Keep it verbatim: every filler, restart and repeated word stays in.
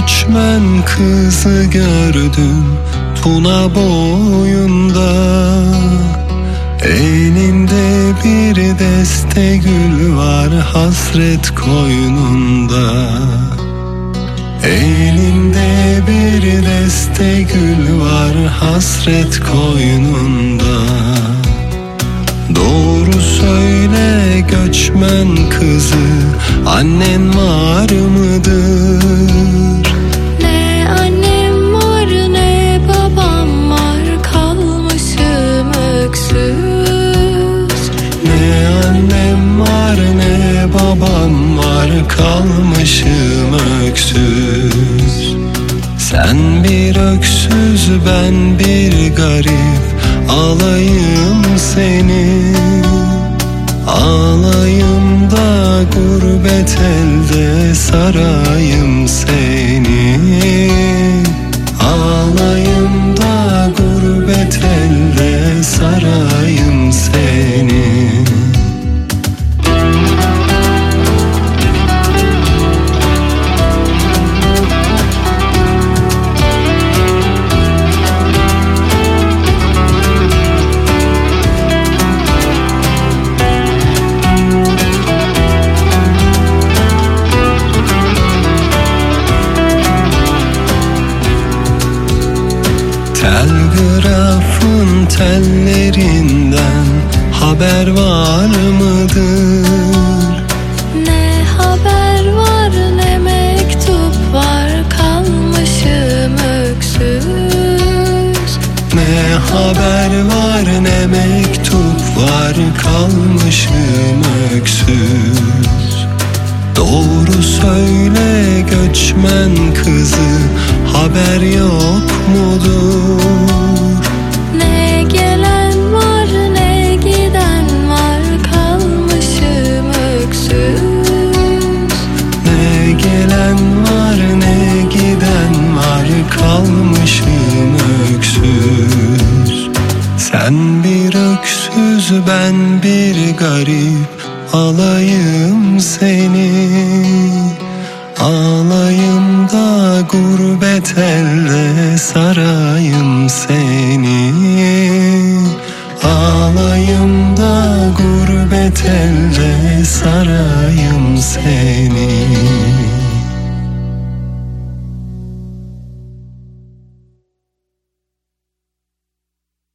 göçmen kızı gördüm Tuna boyunda. Elinde bir deste gül var hasret koynunda. Elinde bir deste gül var hasret koynunda. Doğru söyle göçmen kızı, annen var mıdır? Ne annem var ne babam var, kalmışım öksüz. Ne annem var ne babam var, kalmışım öksüz. Sen bir öksüz ben bir garip, alayım seni. Ağlayım da gurbet elde sarayım seni. Ağlayım da gurbet elde sarayım seni. Telgrafın tellerinden haber var mıdır? Ne haber var ne mektup var, kalmışım öksüz. Ne haber var ne mektup var, kalmışım öksüz. Doğru söyle göçmen kızı, haber yok mudur? Ne gelen var ne giden var, kalmışım öksüz. Ne gelen var ne giden var, kalmışım öksüz. Sen bir öksüz ben bir garip, alayım seni. Ağlayım da gurbet elde sarayım seni. Ağlayım